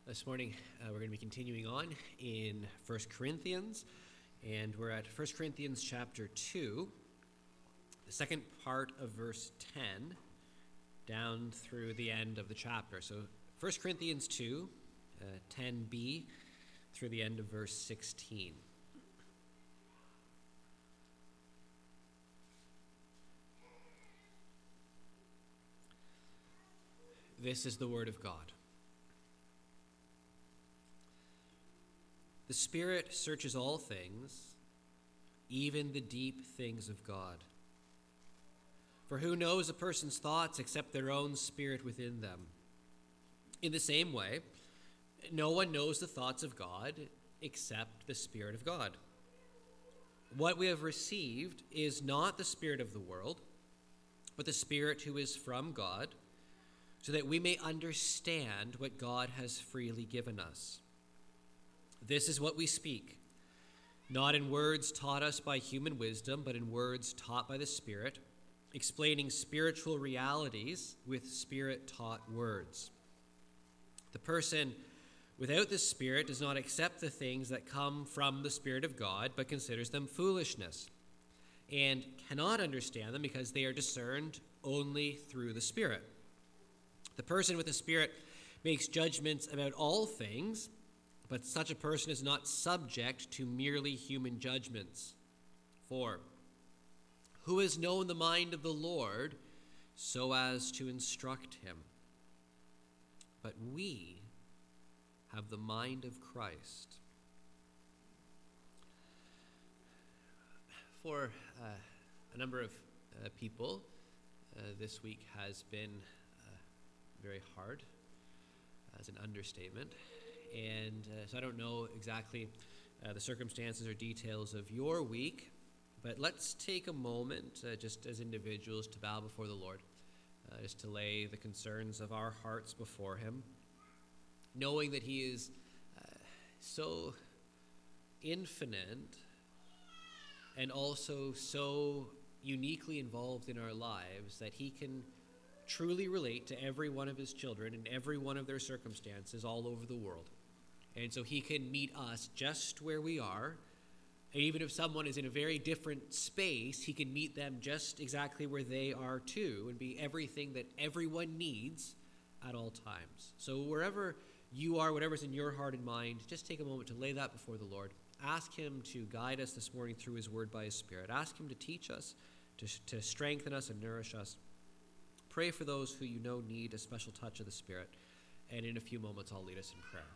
This morning, we're going to be continuing on in 1 Corinthians, and we're at 1 Corinthians chapter 2, the second part of verse 10, down through the end of the chapter. So 1 Corinthians 2, 10b, through the end of verse 16. This is the word of God. The Spirit searches all things, even the deep things of God. For who knows a person's thoughts except their own spirit within them? In the same way, no one knows the thoughts of God except the Spirit of God. What we have received is not the spirit of the world, but the Spirit who is from God, so that we may understand what God has freely given us. This is what we speak, not in words taught us by human wisdom, but in words taught by the Spirit, explaining spiritual realities with Spirit-taught words. The person without the Spirit does not accept the things that come from the Spirit of God, but considers them foolishness, and cannot understand them because they are discerned only through the Spirit. The person with the Spirit makes judgments about all things, but such a person is not subject to merely human judgments. For who has known the mind of the Lord so as to instruct him? But we have the mind of Christ. For a number of people, this week has been very hard, as an understatement. And so I don't know exactly the circumstances or details of your week, but let's take a moment just as individuals to bow before the Lord, just to lay the concerns of our hearts before him, knowing that he is so infinite and also so uniquely involved in our lives that he can truly relate to every one of his children in every one of their circumstances all over the world. And so he can meet us just where we are. And even if someone is in a very different space, he can meet them just exactly where they are too, and be everything that everyone needs at all times. So wherever you are, whatever's in your heart and mind, just take a moment to lay that before the Lord. Ask him to guide us this morning through his word by his Spirit. Ask him to teach us, to strengthen us and nourish us. Pray for those who you know need a special touch of the Spirit. And in a few moments, I'll lead us in prayer.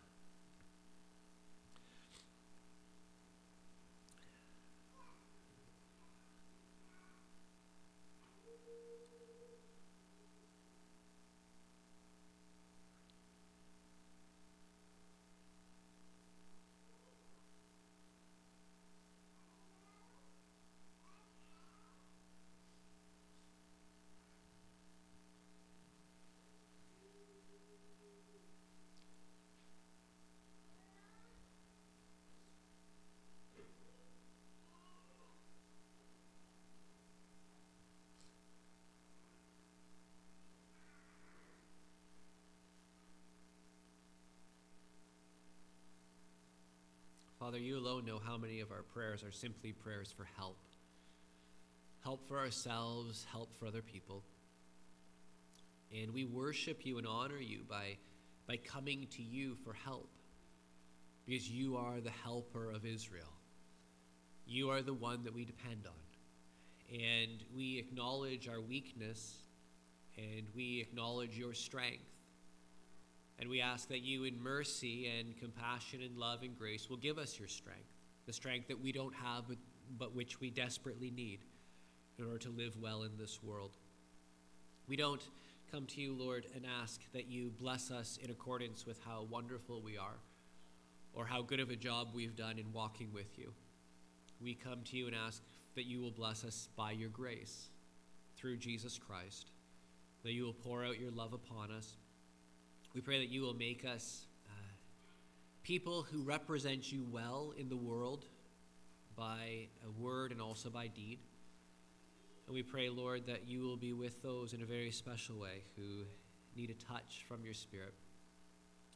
Father, you alone know how many of our prayers are simply prayers for help. Help for ourselves, help for other people. And we worship you and honor you by coming to you for help, because you are the helper of Israel. You are the one that we depend on. And we acknowledge our weakness, and we acknowledge your strength. And we ask that you, in mercy and compassion and love and grace, will give us your strength, the strength that we don't have, but which we desperately need in order to live well in this world. We don't come to you, Lord, and ask that you bless us in accordance with how wonderful we are or how good of a job we've done in walking with you. We come to you and ask that you will bless us by your grace through Jesus Christ, that you will pour out your love upon us. We pray that you will make us people who represent you well in the world by a word and also by deed. And we pray, Lord, that you will be with those in a very special way who need a touch from your Spirit.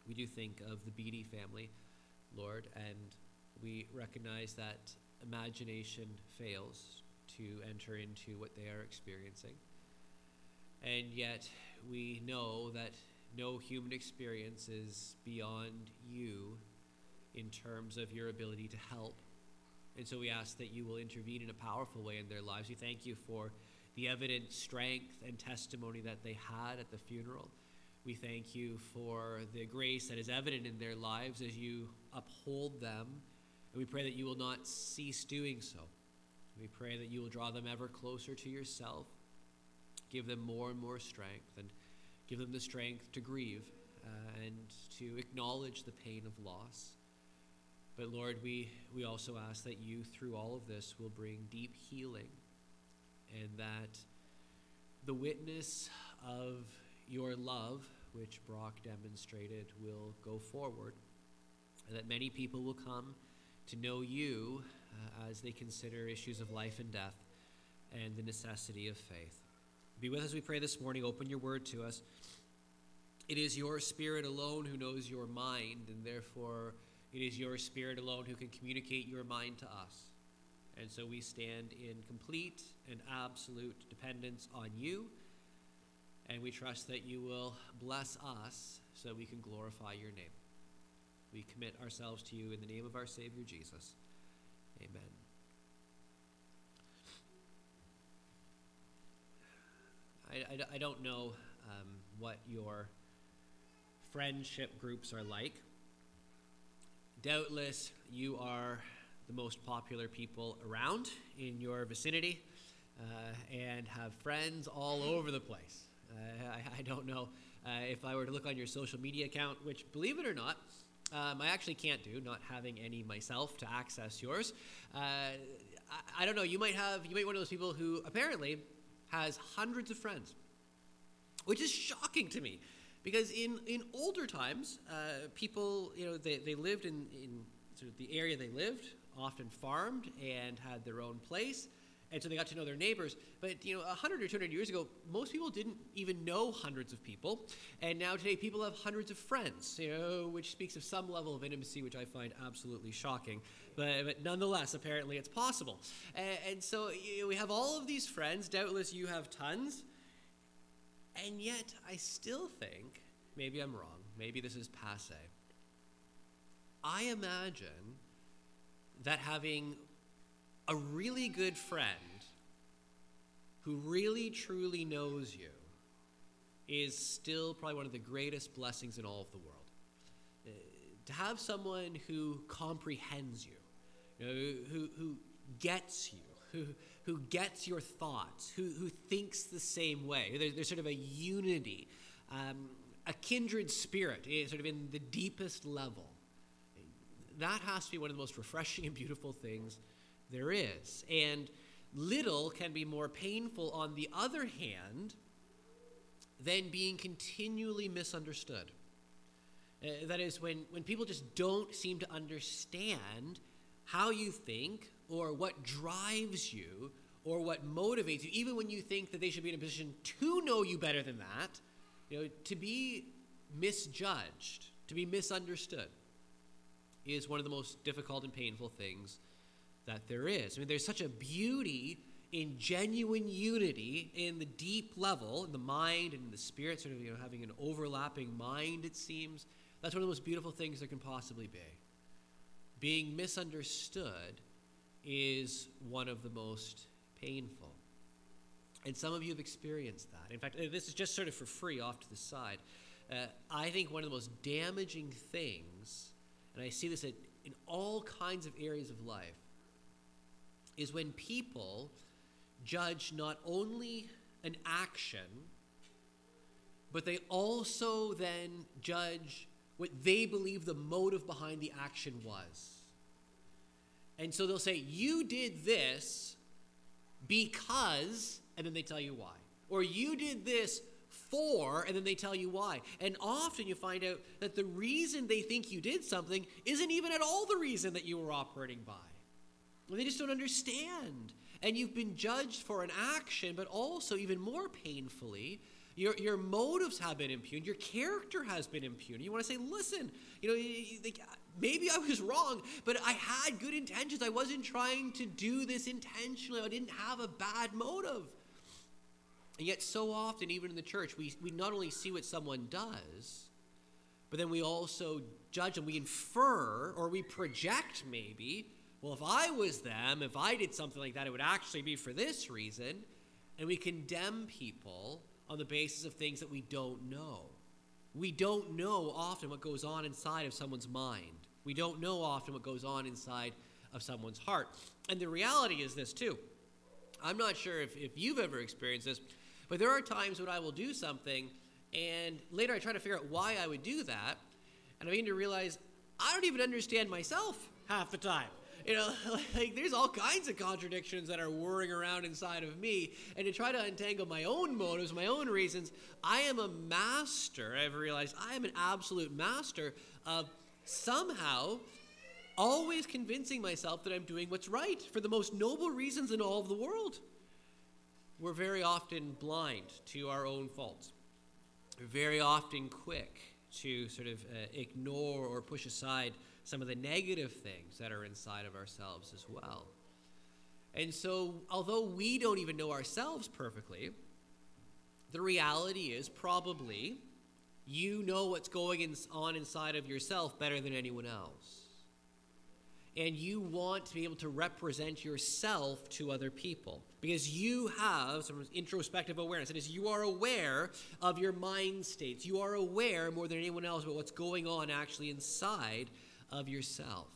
We do think of the Beatty family, Lord, and we recognize that imagination fails to enter into what they are experiencing. And yet we know that no human experience is beyond you in terms of your ability to help. And so we ask that you will intervene in a powerful way in their lives. We thank you for the evident strength and testimony that they had at the funeral. We thank you for the grace that is evident in their lives as you uphold them. And we pray that you will not cease doing so. We pray that you will draw them ever closer to yourself, give them more and more strength, and give them the strength to grieve and to acknowledge the pain of loss. But Lord, we also ask that you, through all of this, will bring deep healing, and that the witness of your love, which Brock demonstrated, will go forward, and that many people will come to know you as they consider issues of life and death and the necessity of faith. Be with us, we pray, this morning. Open your word to us. It is your Spirit alone who knows your mind, and therefore it is your Spirit alone who can communicate your mind to us. And so we stand in complete and absolute dependence on you, and we trust that you will bless us so that we can glorify your name. We commit ourselves to you in the name of our Savior Jesus. Amen. I don't know what your friendship groups are like. Doubtless you are the most popular people around in your vicinity and have friends all over the place. I don't know if I were to look on your social media account, which, believe it or not, I actually can't do, not having any myself to access yours. I don't know, you might be one of those people who apparently has hundreds of friends, which is shocking to me, because in older times, people, they lived in sort of the area they lived, often farmed and had their own place, and so they got to know their neighbors. But 100 or 200 years ago, most people didn't even know hundreds of people, and now today people have hundreds of friends, which speaks of some level of intimacy, which I find absolutely shocking. But nonetheless, apparently it's possible. And so we have all of these friends. Doubtless you have tons. And yet I still think, maybe I'm wrong, maybe this is passé, I imagine that having a really good friend who really truly knows you is still probably one of the greatest blessings in all of the world. To have someone who comprehends you, who gets you, who gets your thoughts, who thinks the same way. There's sort of a unity, a kindred spirit, sort of in the deepest level. That has to be one of the most refreshing and beautiful things there is. And little can be more painful, on the other hand, than being continually misunderstood. That is, when people just don't seem to understand how you think, or what drives you, or what motivates you, even when you think that they should be in a position to know you better than that, to be misjudged, to be misunderstood, is one of the most difficult and painful things that there is. I mean, there's such a beauty in genuine unity in the deep level, in the mind and in the spirit, sort of, having an overlapping mind, it seems. That's one of the most beautiful things there can possibly be. Being misunderstood is one of the most painful. And some of you have experienced that. In fact, this is just sort of for free off to the side. I think one of the most damaging things, and I see this in all kinds of areas of life, is when people judge not only an action, but they also then judge what they believe the motive behind the action was. And so they'll say, you did this because, and then they tell you why. Or you did this for, and then they tell you why. And often you find out that the reason they think you did something isn't even at all the reason that you were operating by. They just don't understand. And you've been judged for an action, but also, even more painfully, Your motives have been impugned. Your character has been impugned. You want to say, listen, maybe I was wrong, but I had good intentions. I wasn't trying to do this intentionally. I didn't have a bad motive. And yet so often, even in the church, we not only see what someone does, but then we also judge them. We infer or we project maybe, well, if I was them, if I did something like that, it would actually be for this reason. And we condemn people on the basis of things that we don't know. We don't know often what goes on inside of someone's mind. We don't know often what goes on inside of someone's heart. And the reality is this too. I'm not sure if you've ever experienced this, but there are times when I will do something and later I try to figure out why I would do that. And I begin to realize I don't even understand myself half the time. There's all kinds of contradictions that are whirring around inside of me. And to try to untangle my own motives, my own reasons, I am a master. I've realized I am an absolute master of somehow always convincing myself that I'm doing what's right for the most noble reasons in all of the world. We're very often blind to our own faults. We're very often quick to sort of ignore or push aside some of the negative things that are inside of ourselves as well. And so, although we don't even know ourselves perfectly, the reality is probably you know what's going on inside of yourself better than anyone else. And you want to be able to represent yourself to other people because you have some introspective awareness. That is, you are aware of your mind states. You are aware more than anyone else about what's going on actually inside of yourself.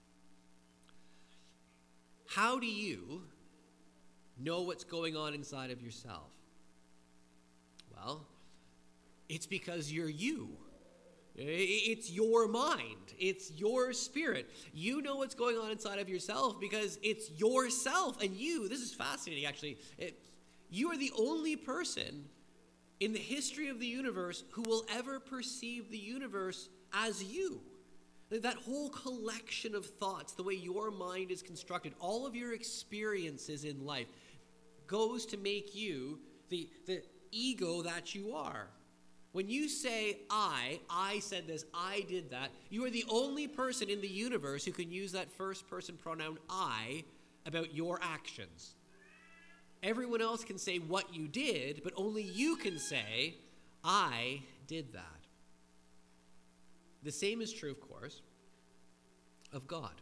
How do you know what's going on inside of yourself? Well, it's because you're you. It's your mind. It's your spirit. You know what's going on inside of yourself because it's yourself. And this is fascinating actually, you are the only person in the history of the universe who will ever perceive the universe as you. That whole collection of thoughts, the way your mind is constructed, all of your experiences in life goes to make you the ego that you are. When you say, I said this, I did that, you are the only person in the universe who can use that first person pronoun I about your actions. Everyone else can say what you did, but only you can say, I did that. The same is true, of course, of God.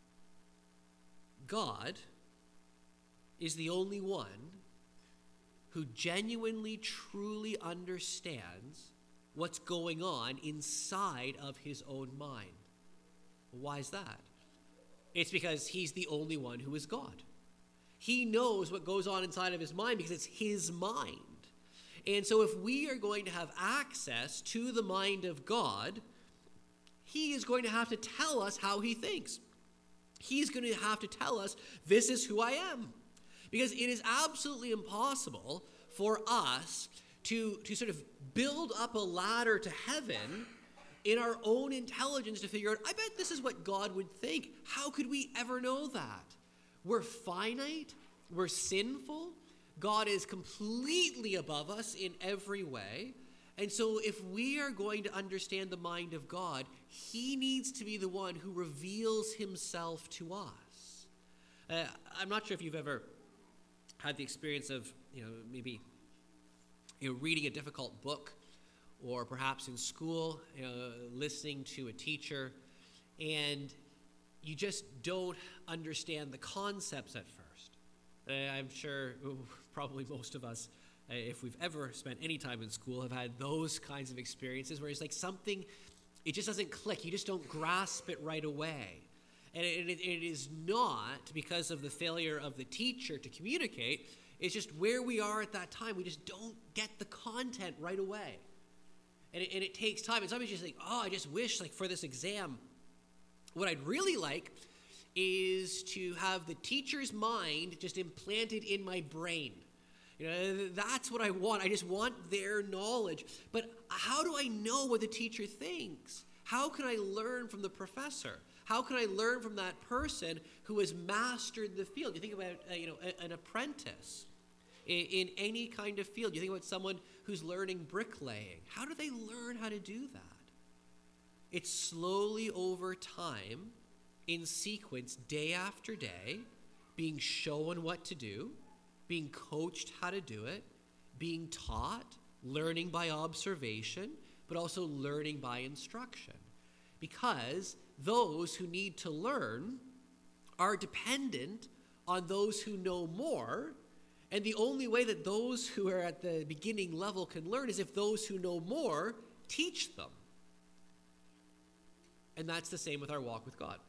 God is the only one who genuinely, truly understands what's going on inside of his own mind. Why is that? It's because he's the only one who is God. He knows what goes on inside of his mind because it's his mind. And so if we are going to have access to the mind of God, he is going to have to tell us how he thinks. He's going to have to tell us, this is who I am. Because it is absolutely impossible for us to sort of build up a ladder to heaven in our own intelligence to figure out, I bet this is what God would think. How could we ever know that? We're finite. We're sinful. God is completely above us in every way. And so if we are going to understand the mind of God, he needs to be the one who reveals himself to us. I'm not sure if you've ever had the experience of, maybe reading a difficult book, or perhaps in school, listening to a teacher, and you just don't understand the concepts at first. I'm sure probably most of us, if we've ever spent any time in school, have had those kinds of experiences where it's like something, it just doesn't click. You just don't grasp it right away. And it is not because of the failure of the teacher to communicate. It's just where we are at that time. We just don't get the content right away. And it takes time. And sometimes you just think, I just wish, for this exam, what I'd really like is to have the teacher's mind just implanted in my brain. That's what I want. I just want their knowledge. But how do I know what the teacher thinks? How can I learn from the professor? How can I learn from that person who has mastered the field? You think about, an apprentice. in any kind of field. You think about someone who's learning bricklaying. How do they learn how to do that? It's slowly over time, in sequence, day after day, being shown what to do, being coached how to do it, being taught, learning by observation, but also learning by instruction. Because those who need to learn are dependent on those who know more, and the only way that those who are at the beginning level can learn is if those who know more teach them. And that's the same with our walk with God.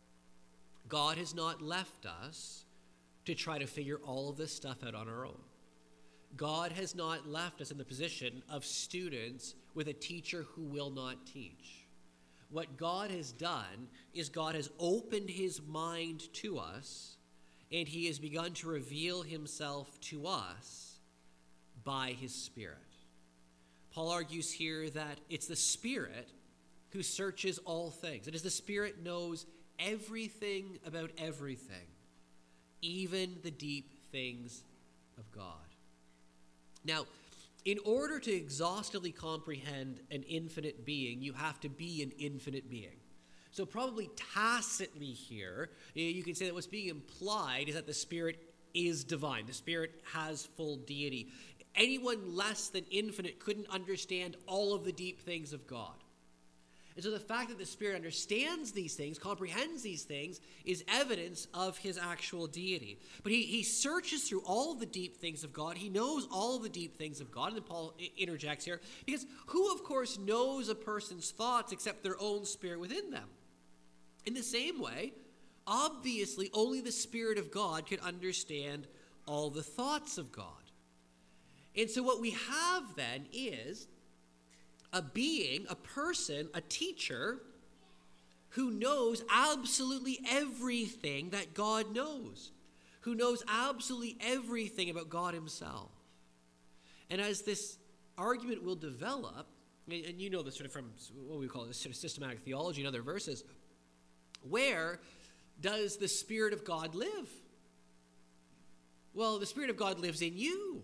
God has not left us to try to figure all of this stuff out on our own. God has not left us in the position of students with a teacher who will not teach. What God has done is God has opened his mind to us, and he has begun to reveal himself to us by his Spirit. Paul argues here that it's the Spirit who searches all things. It is the Spirit knows everything about everything, even the deep things of God. Now, in order to exhaustively comprehend an infinite being, you have to be an infinite being. So probably tacitly here, you can say that what's being implied is that the Spirit is divine. The Spirit has full deity. Anyone less than infinite couldn't understand all of the deep things of God. And so the fact that the Spirit understands these things, comprehends these things, is evidence of his actual deity. But he searches through all the deep things of God. He knows all the deep things of God. And then Paul interjects here, because who, of course, knows a person's thoughts except their own spirit within them? In the same way, obviously, only the Spirit of God could understand all the thoughts of God. And so what we have then is a being, a person, a teacher who knows absolutely everything that God knows, who knows absolutely everything about God himself. And as this argument will develop, and you know this sort of from what we call this sort of systematic theology and other verses, where does the Spirit of God live? Well, the Spirit of God lives in you.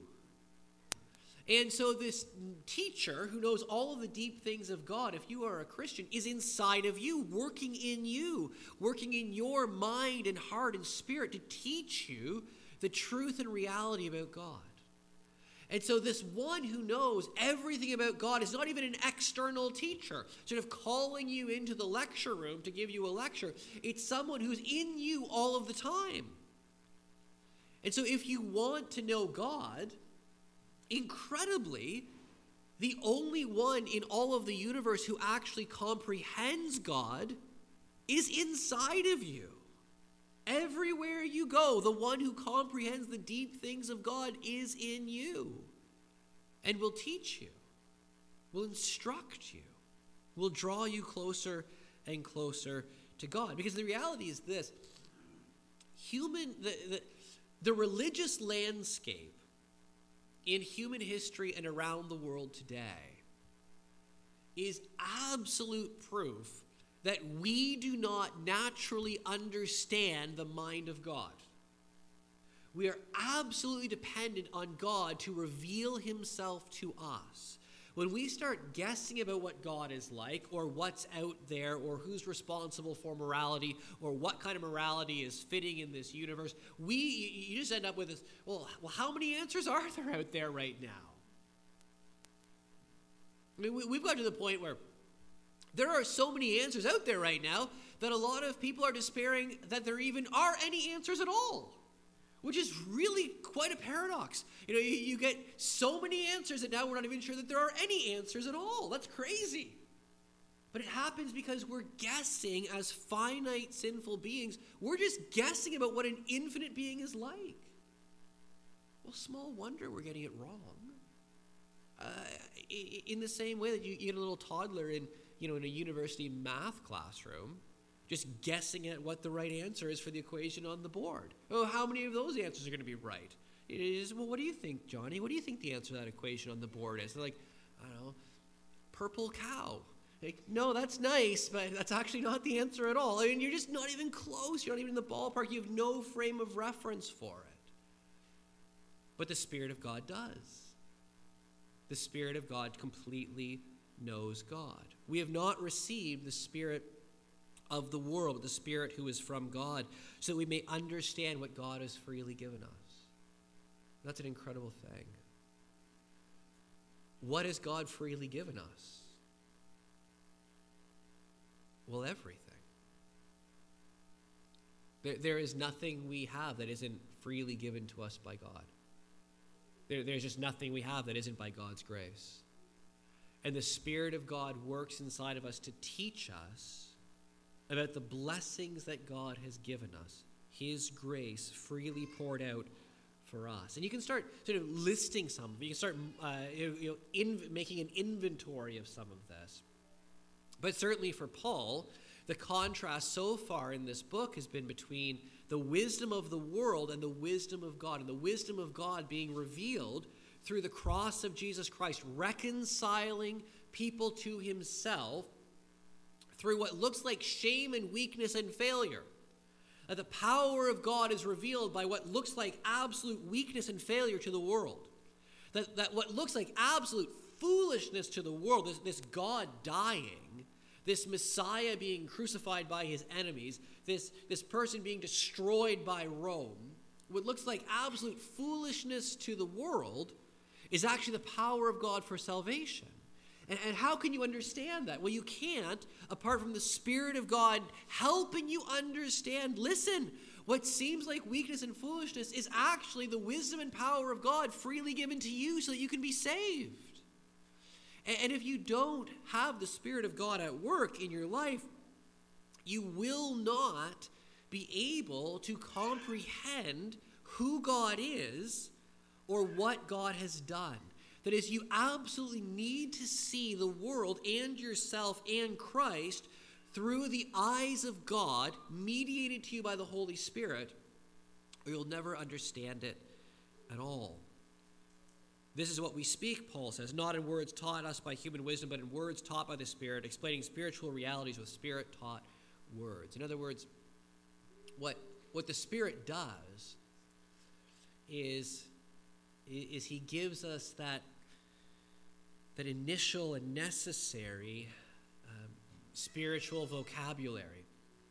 And so this teacher who knows all of the deep things of God, if you are a Christian, is inside of you, working in your mind and heart and spirit to teach you the truth and reality about God. And so this one who knows everything about God is not even an external teacher, sort of calling you into the lecture room to give you a lecture. It's someone who's in you all of the time. And so if you want to know God, incredibly, the only one in all of the universe who actually comprehends God is inside of you. Everywhere you go, the one who comprehends the deep things of God is in you and will teach you, will instruct you, will draw you closer and closer to God. Because the reality is this: the religious landscape in human history and around the world today is absolute proof that we do not naturally understand the mind of God. We are absolutely dependent on God to reveal himself to us. When we start guessing about what God is like, or what's out there, or who's responsible for morality, or what kind of morality is fitting in this universe, you just end up with this, well, how many answers are there out there right now? I mean, we've got to the point where there are so many answers out there right now that a lot of people are despairing that there even are any answers at all, which is really quite a paradox. You get so many answers that now we're not even sure that there are any answers at all. That's crazy. But it happens because we're guessing as finite, sinful beings. We're just guessing about what an infinite being is like. Well, small wonder we're getting it wrong. In the same way that you get a little toddler in a university math classroom, just guessing at what the right answer is for the equation on the board. Oh, how many of those answers are going to be right? It is, well, what do you think, Johnny? What do you think the answer to that equation on the board is? They're like, I don't know, purple cow. Like, no, that's nice, but that's actually not the answer at all. I mean, you're just not even close. You're not even in the ballpark. You have no frame of reference for But the Spirit of God does. The Spirit of God completely knows God. We have not received the Spirit of the world, but the Spirit who is from God, so that we may understand what God has freely given us. That's an incredible thing. What has God freely given us? Well, everything. There is nothing we have that isn't freely given to us by God. There's just nothing we have that isn't by God's grace. And the Spirit of God works inside of us to teach us about the blessings that God has given us, his grace freely poured out for us. And you can start sort of listing some of them. You can start making an inventory of some of this. But certainly for Paul, the contrast so far in this book has been between the wisdom of the world and the wisdom of God, and the wisdom of God being revealed through the cross of Jesus Christ, reconciling people to himself through what looks like shame and weakness and failure. The power of God is revealed by what looks like absolute weakness and failure to the world. That what looks like absolute foolishness to the world, this God dying, this Messiah being crucified by his enemies, this person being destroyed by Rome, what looks like absolute foolishness to the world is actually the power of God for salvation. And how can you understand that? Well, you can't, apart from the Spirit of God helping you understand. Listen, what seems like weakness and foolishness is actually the wisdom and power of God freely given to you so that you can be saved. And if you don't have the Spirit of God at work in your life, you will not be able to comprehend who God is or what God has done. That is, you absolutely need to see the world and yourself and Christ through the eyes of God, mediated to you by the Holy Spirit, or you'll never understand it at all. This is what we speak, Paul says, not in words taught us by human wisdom, but in words taught by the Spirit, explaining spiritual realities with Spirit-taught words. In other words, what the Spirit does is he gives us that initial and necessary spiritual vocabulary.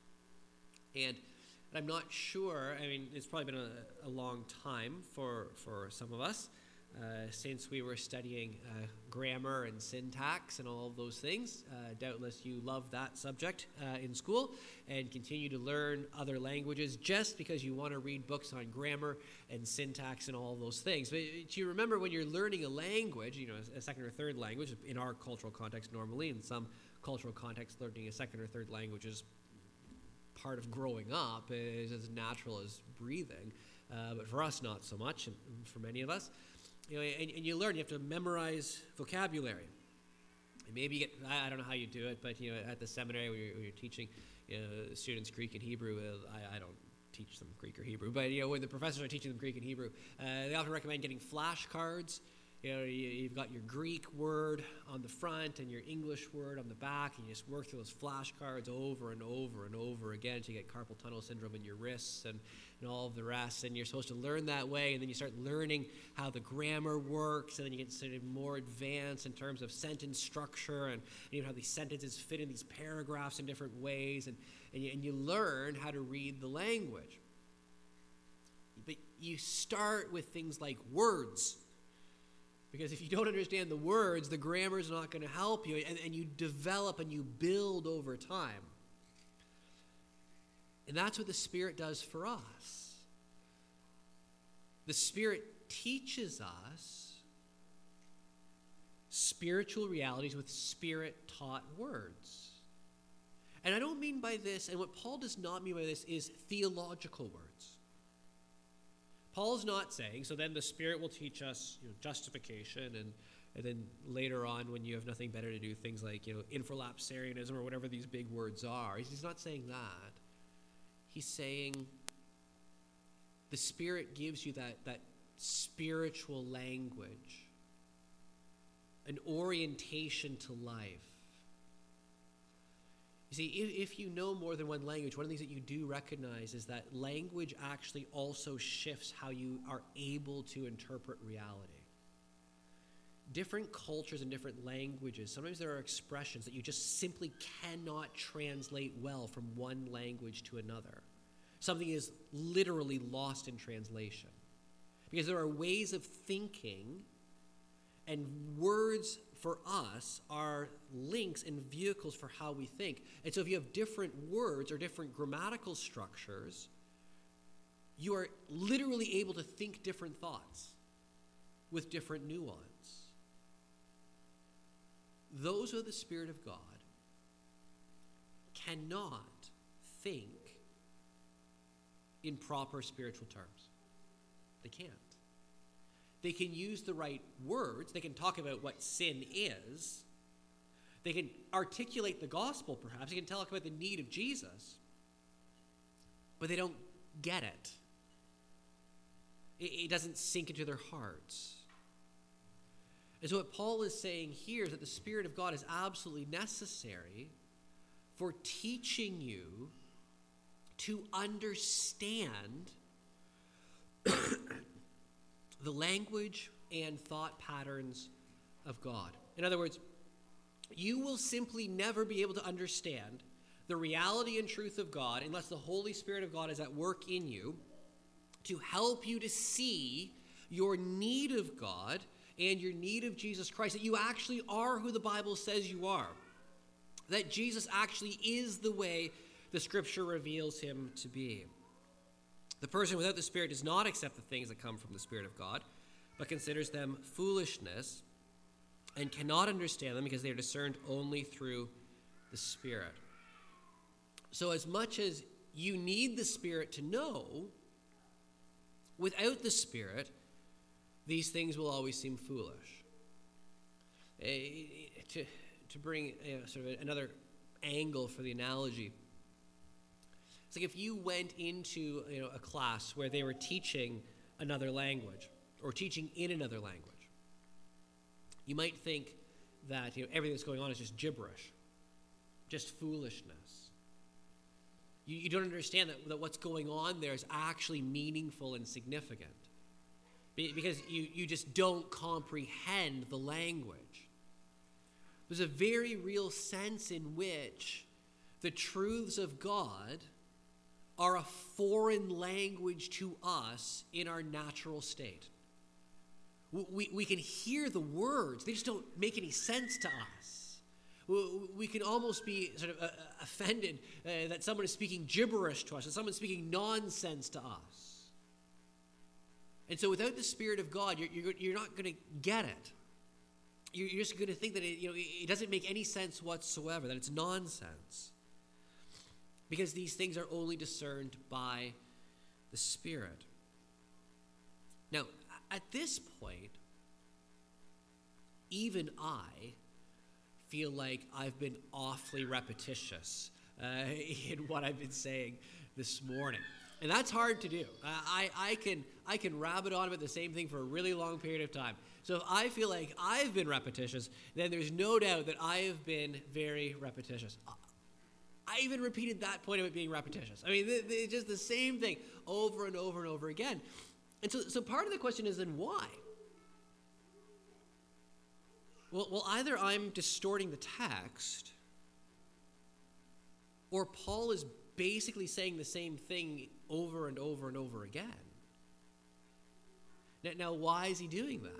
And I'm not sure, I mean, it's probably been a long time for some of us since we were studying grammar and syntax and all of those things. Doubtless you love that subject in school and continue to learn other languages just because you want to read books on grammar and syntax and all of those things. But do you remember when you're learning a language, a second or third language, in our cultural context normally, in some cultural contexts, learning a second or third language is part of growing up, is as natural as breathing. But for us, not so much, and for many of us. And you learn, you have to memorize vocabulary. And maybe you get, I don't know how you do it, but at the seminary when you're teaching students Greek and Hebrew, I don't teach them Greek or Hebrew, but when the professors are teaching them Greek and Hebrew, they often recommend getting flashcards. You've got your Greek word on the front and your English word on the back, and you just work through those flashcards over and over and over again until you get carpal tunnel syndrome in your wrists and all of the rest. And you're supposed to learn that way, and then you start learning how the grammar works, and then you get sort of more advanced in terms of sentence structure and how these sentences fit in these paragraphs in different ways, and you learn how to read the language. But you start with things like words. Because if you don't understand the words, the grammar is not going to help you, and you develop and you build over time. And that's what the Spirit does for us. The Spirit teaches us spiritual realities with Spirit-taught words. And I don't mean by this, and what Paul does not mean by this, is theological words. Paul's not saying, so then the Spirit will teach us justification, and then later on when you have nothing better to do, things like infralapsarianism or whatever these big words are. He's not saying that. He's saying the Spirit gives you that spiritual language, an orientation to life. You see, if you know more than one language, one of the things that you do recognize is that language actually also shifts how you are able to interpret reality. Different cultures and different languages, sometimes there are expressions that you just simply cannot translate well from one language to another. Something is literally lost in translation. Because there are ways of thinking, and words for us are links and vehicles for how we think. And so if you have different words or different grammatical structures, you are literally able to think different thoughts with different nuance. Those who have the Spirit of God cannot think in proper spiritual terms. They can't. They can use the right words. They can talk about what sin is. They can articulate the gospel, perhaps. They can talk about the need of Jesus. But they don't get it. It doesn't sink into their hearts. And so what Paul is saying here is that the Spirit of God is absolutely necessary for teaching you to understand the language and thought patterns of God. In other words, you will simply never be able to understand the reality and truth of God unless the Holy Spirit of God is at work in you to help you to see your need of God and your need of Jesus Christ, that you actually are who the Bible says you are, that Jesus actually is the way the Scripture reveals him to be. The person without the Spirit does not accept the things that come from the Spirit of God, but considers them foolishness and cannot understand them because they are discerned only through the Spirit. So as much as you need the Spirit to know, without the Spirit, these things will always seem foolish. To bring sort of another angle for the analogy, it's like if you went into a class where they were teaching another language or teaching in another language, you might think that everything that's going on is just gibberish, just foolishness. You don't understand that what's going on there is actually meaningful and significant because you just don't comprehend the language. There's a very real sense in which the truths of God are a foreign language to us in our natural state. We can hear the words, they just don't make any sense to us. We can almost be sort of offended that someone is speaking gibberish to us, that someone's speaking nonsense to us. And so without the Spirit of God, you're not going to get it. You're just going to think that it doesn't make any sense whatsoever, that it's nonsense. Because these things are only discerned by the Spirit. Now, at this point, even I feel like I've been awfully repetitious in what I've been saying this morning. And that's hard to do. I can rabbit on about the same thing for a really long period of time. So if I feel like I've been repetitious, then there's no doubt that I have been very repetitious. I even repeated that point of it being repetitious. I mean, it's just the same thing over and over and over again. And so part of the question is then why? Well, either I'm distorting the text, or Paul is basically saying the same thing over and over and over again. Now, why is he doing that?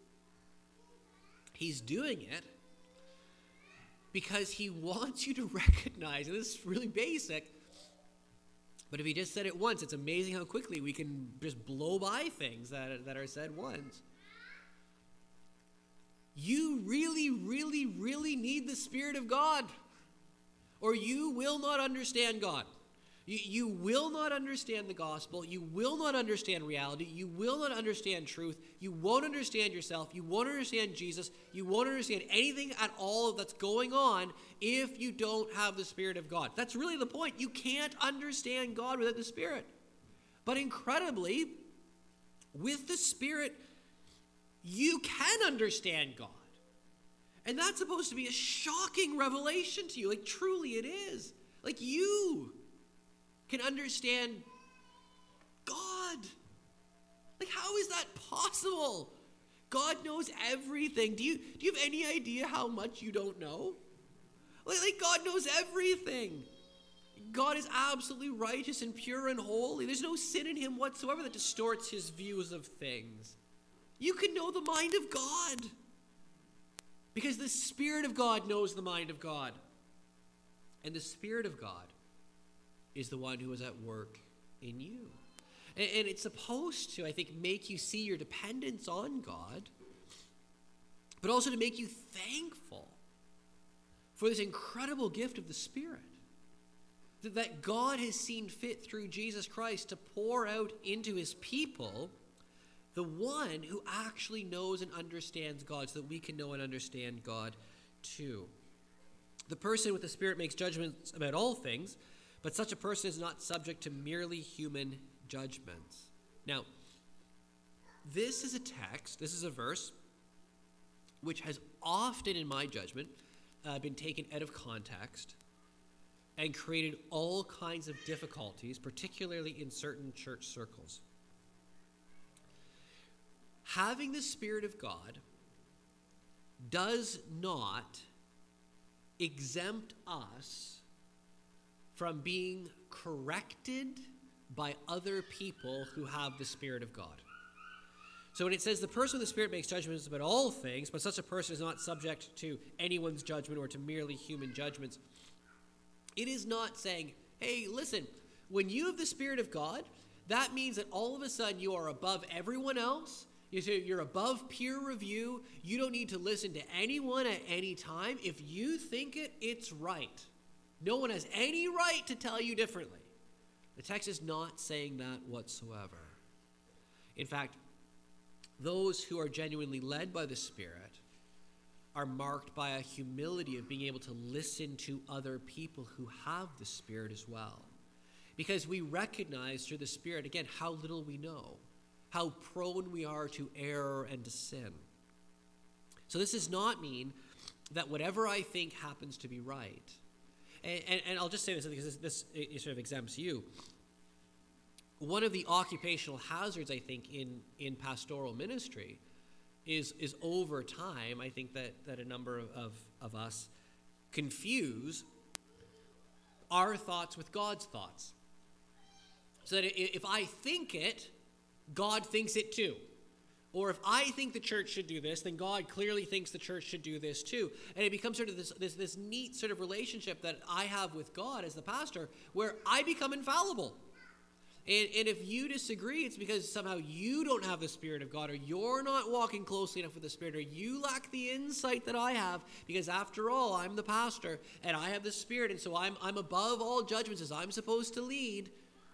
He's doing it because he wants you to recognize, and this is really basic, but if he just said it once, it's amazing how quickly we can just blow by things that are said once. You really, really, really need the Spirit of God, or you will not understand God. You will not understand the gospel. You will not understand reality. You will not understand truth. You won't understand yourself. You won't understand Jesus. You won't understand anything at all that's going on if you don't have the Spirit of God. That's really the point. You can't understand God without the Spirit. But incredibly, with the Spirit, you can understand God. And that's supposed to be a shocking revelation to you. Like, truly it is. Like, you can understand God. Like, how is that possible? God knows everything. Do you have any idea how much you don't know? Like God knows everything. God is absolutely righteous and pure and holy. There's no sin in him whatsoever that distorts his views of things. You can know the mind of God because the Spirit of God knows the mind of God. And the Spirit of God is the one who is at work in you. And it's supposed to, I think, make you see your dependence on God, but also to make you thankful for this incredible gift of the Spirit. That God has seen fit through Jesus Christ to pour out into his people the one who actually knows and understands God so that we can know and understand God too. The person with the Spirit makes judgments about all things, but such a person is not subject to merely human judgments. Now, this is a text, this is a verse, which has often, in my judgment, been taken out of context and created all kinds of difficulties, particularly in certain church circles. Having the Spirit of God does not exempt us from being corrected by other people who have the Spirit of God. So when it says the person with the Spirit makes judgments about all things, but such a person is not subject to anyone's judgment or to merely human judgments, it is not saying, hey, listen, when you have the Spirit of God, that means that all of a sudden you are above everyone else. You're above peer review. You don't need to listen to anyone at any time. If you think it, it's right. No one has any right to tell you differently. The text is not saying that whatsoever. In fact, those who are genuinely led by the Spirit are marked by a humility of being able to listen to other people who have the Spirit as well. Because we recognize through the Spirit, again, how little we know, how prone we are to error and to sin. So this does not mean that whatever I think happens to be right. And I'll just say this because this sort of exempts you. One of the occupational hazards, I think, in pastoral ministry is over time, I think that a number of us confuse our thoughts with God's thoughts. So that if I think it, God thinks it too. Or if I think the church should do this, then God clearly thinks the church should do this too. And it becomes sort of this neat sort of relationship that I have with God as the pastor, where I become infallible. And if you disagree, it's because somehow you don't have the Spirit of God, or you're not walking closely enough with the Spirit, or you lack the insight that I have, because after all, I'm the pastor, and I have the Spirit, and so I'm above all judgments as I'm supposed to lead.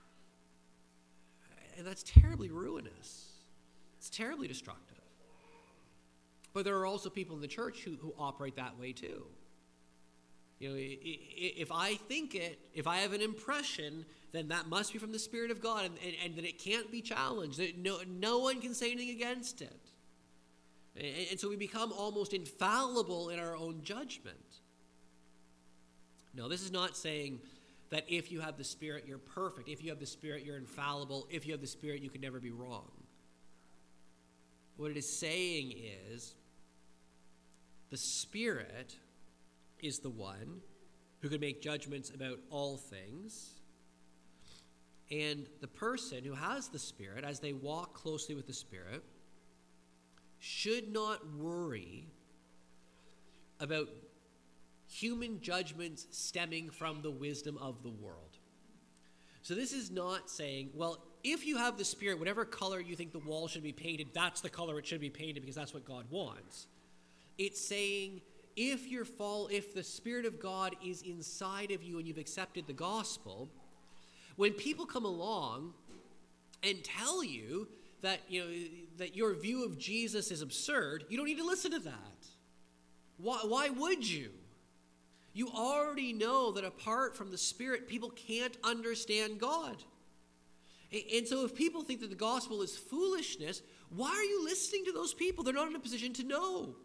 And that's terribly ruinous. It's terribly destructive. But there are also people in the church who operate that way too. You know, if I think it, if I have an impression, then that must be from the Spirit of God, and that it can't be challenged. That no one can say anything against it. And so we become almost infallible in our own judgment. No, this is not saying that if you have the Spirit, you're perfect. If you have the Spirit, you're infallible. If you have the Spirit, you can never be wrong. What it is saying is the Spirit is the one who can make judgments about all things. And the person who has the Spirit, as they walk closely with the Spirit, should not worry about human judgments stemming from the wisdom of the world. So this is not saying, well, if you have the Spirit, whatever color you think the wall should be painted, that's the color it should be painted because that's what God wants. It's saying, if the Spirit of God is inside of you and you've accepted the gospel, when people come along and tell you that, that your view of Jesus is absurd, you don't need to listen to that. Why would you? You already know that apart from the Spirit, people can't understand God. And so if people think that the gospel is foolishness, why are you listening to those people? They're not in a position to know.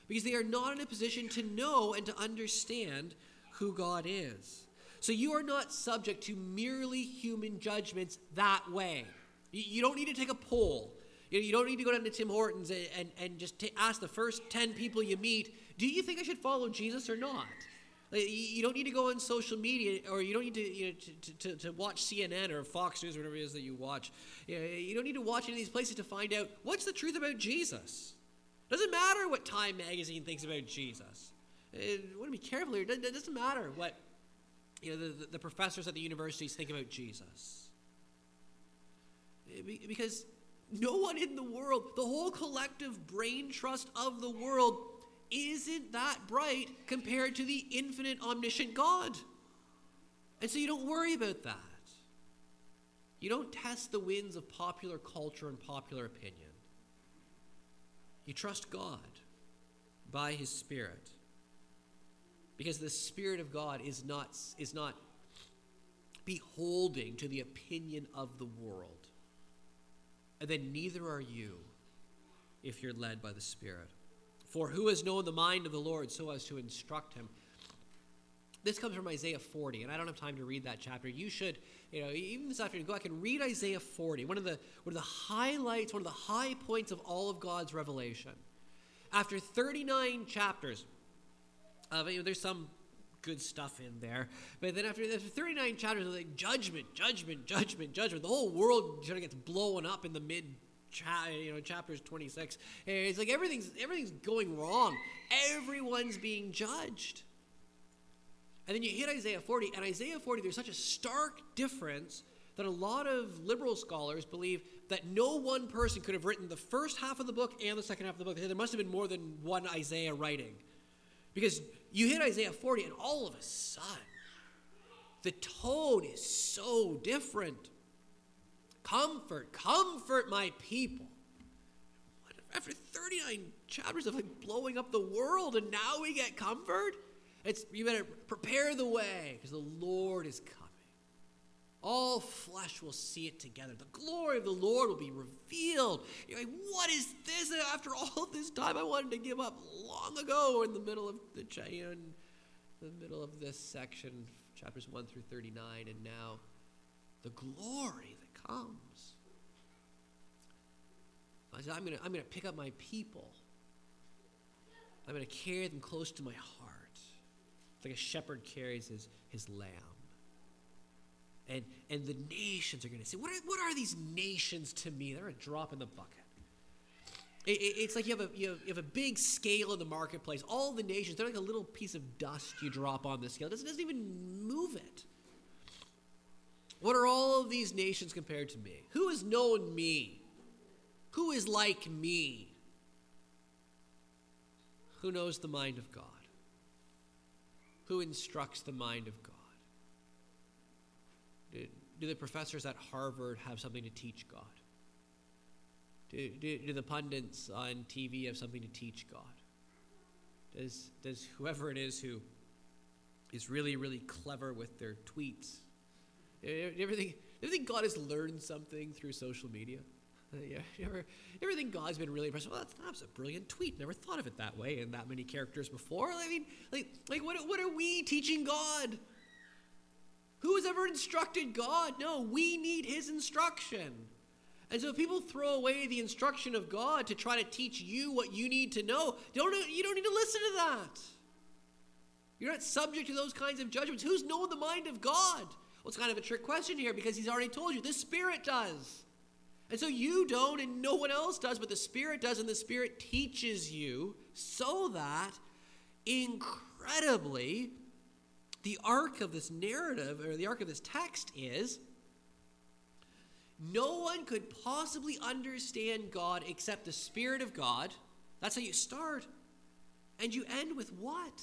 because they are not in a position to know and to understand who God is. So you are not subject to merely human judgments that way. You don't need to take a poll. You don't need to go down to Tim Hortons and just ask the first 10 people you meet, do you think I should follow Jesus or not? You don't need to go on social media, or you don't need to watch CNN or Fox News or whatever it is that you watch. You don't need to watch any of these places to find out what's the truth about Jesus. Doesn't matter what Time Magazine thinks about Jesus. I want to be careful here. It doesn't matter what the professors at the universities think about Jesus. Because no one in the world, the whole collective brain trust of the world, isn't that bright compared to the infinite omniscient God. And so you don't worry about that. You don't test the winds of popular culture and popular opinion. You trust God by his Spirit. Because the Spirit of God is not beholding to the opinion of the world. And then neither are you if you're led by the Spirit. For who has known the mind of the Lord so as to instruct him? This comes from Isaiah 40, and I don't have time to read that chapter. You should, even this afternoon, go back and read Isaiah 40, one of the highlights, one of the high points of all of God's revelation. After 39 chapters, there's some good stuff in there, but then after 39 chapters of like judgment, the whole world sort of gets blown up in the chapters 26. It's like everything's going wrong. Everyone's being judged. And then you hit Isaiah 40, and Isaiah 40, there's such a stark difference that a lot of liberal scholars believe that no one person could have written the first half of the book and the second half of the book. There must have been more than one Isaiah writing. Because you hit Isaiah 40, and all of a sudden, the tone is so different. Comfort my people. After 39 chapters of like blowing up the world, and now we get comfort? You better prepare the way, because the Lord is coming. All flesh will see it together. The glory of the Lord will be revealed. You're like, what is this? And after all this time, I wanted to give up long ago. In the middle of this section, chapters 1 through 39, and now the glory that comes. I said, I'm gonna pick up my people. I'm gonna carry them close to my heart. It's like a shepherd carries his lamb. And the nations are going to say, what are these nations to me? They're a drop in the bucket. It's like you have a big scale in the marketplace. All the nations, they're like a little piece of dust you drop on the scale. It doesn't even move it. What are all of these nations compared to me? Who has known me? Who is like me? Who knows the mind of God? Who instructs the mind of God? Do the professors at Harvard have something to teach God? Do the pundits on TV have something to teach God? Does whoever it is who is really, really clever with their tweets, do you ever think God has learned something through social media? You ever think God's been really impressed? Well, that was a brilliant tweet. Never thought of it that way in that many characters before. I mean, what are we teaching God? Who has ever instructed God? No, we need his instruction. And so if people throw away the instruction of God to try to teach you what you need to know, you don't need to listen to that. You're not subject to those kinds of judgments. Who's known the mind of God? Well, it's kind of a trick question here, because he's already told you. The Spirit does. And so you don't, and no one else does, but the Spirit does, and the Spirit teaches you, so that incredibly, the arc of this narrative, or the arc of this text is, no one could possibly understand God except the Spirit of God. That's how you start. And you end with what?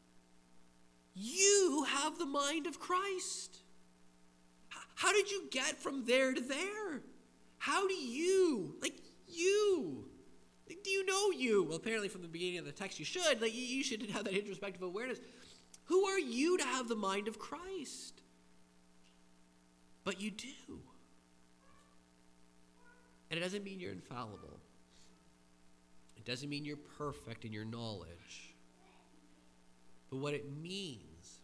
You have the mind of Christ. How did you get from there to there? How do you? Do you know you? Well, apparently from the beginning of the text you should. You should have that introspective awareness. Who are you to have the mind of Christ? But you do. And it doesn't mean you're infallible. It doesn't mean you're perfect in your knowledge. But what it means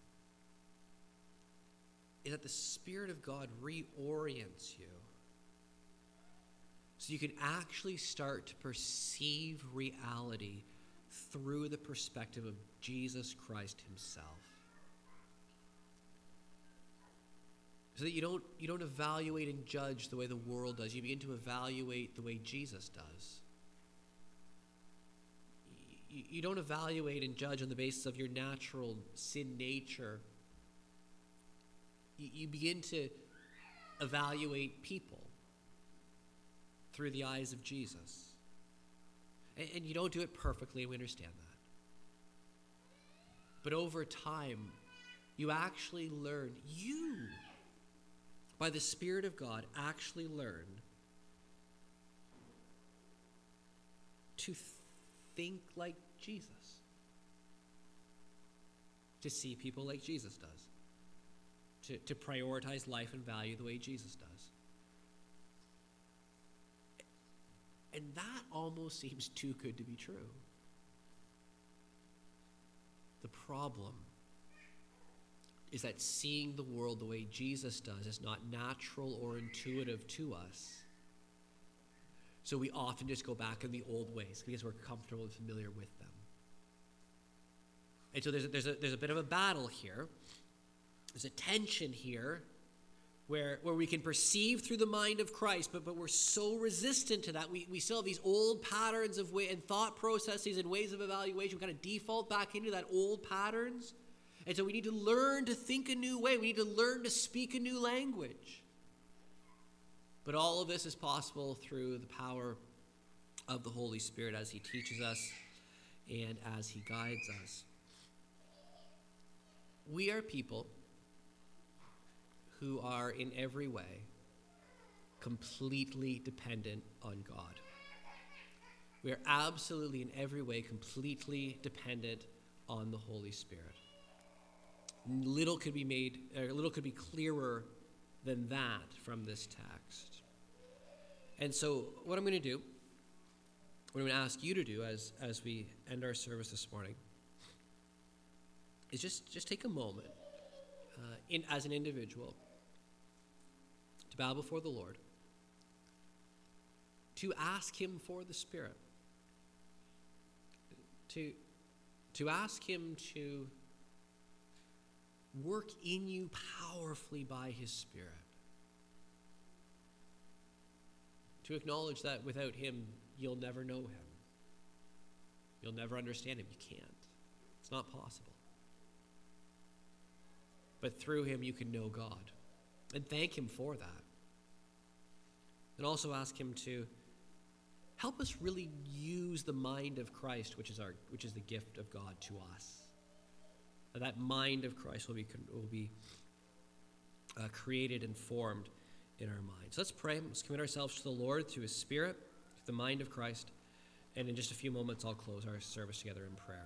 is that the Spirit of God reorients you so you can actually start to perceive reality through the perspective of Jesus Christ himself. So that you don't evaluate and judge the way the world does. You begin to evaluate the way Jesus does. You don't evaluate and judge on the basis of your natural sin nature. You begin to evaluate people through the eyes of Jesus. And you don't do it perfectly, we understand that. But over time, you actually learn, by the Spirit of God, actually learn to think like Jesus. To see people like Jesus does. To prioritize life and value the way Jesus does. And that almost seems too good to be true. The problem is that seeing the world the way Jesus does is not natural or intuitive to us. So we often just go back in the old ways because we're comfortable and familiar with them. And so there's a bit of a battle here. There's a tension here where we can perceive through the mind of Christ, but we're so resistant to that. We still have these old patterns of and thought processes and ways of evaluation. We kind of default back into that old patterns. And so we need to learn to think a new way. We need to learn to speak a new language. But all of this is possible through the power of the Holy Spirit as he teaches us and as he guides us. We are people who are in every way completely dependent on God. We are absolutely in every way completely dependent on the Holy Spirit. Little could be clearer than that from this text. And so what I'm going to do, what I'm going to ask you to do as we end our service this morning, is just take a moment as an individual to bow before the Lord, to ask him for the Spirit, to ask him to work in you powerfully by his Spirit, to acknowledge that without him, you'll never know him. You'll never understand him. You can't. It's not possible. But through him, you can know God. And thank him for that. And also ask him to help us really use the mind of Christ, which is the gift of God to us. That mind of Christ will be created and formed in our minds. Let's pray. Let's commit ourselves to the Lord through his Spirit, the mind of Christ. And in just a few moments, I'll close our service together in prayer.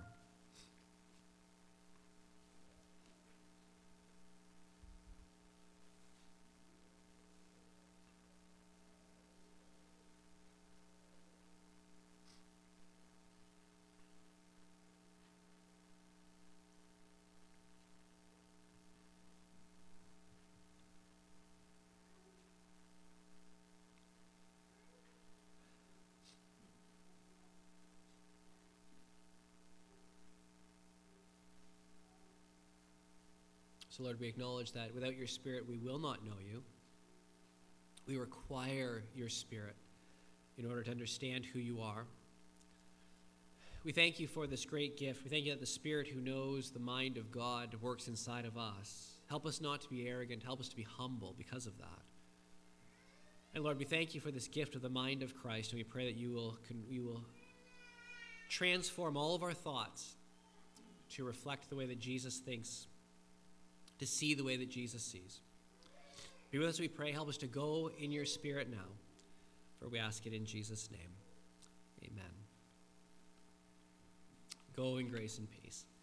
So, Lord, we acknowledge that without your Spirit, we will not know you. We require your Spirit in order to understand who you are. We thank you for this great gift. We thank you that the Spirit who knows the mind of God works inside of us. Help us not to be arrogant. Help us to be humble because of that. And Lord, we thank you for this gift of the mind of Christ, and we pray that you will transform all of our thoughts to reflect the way that Jesus thinks, to see the way that Jesus sees. Be with us, we pray. Help us to go in your Spirit now, for we ask it in Jesus' name. Amen. Go in grace and peace.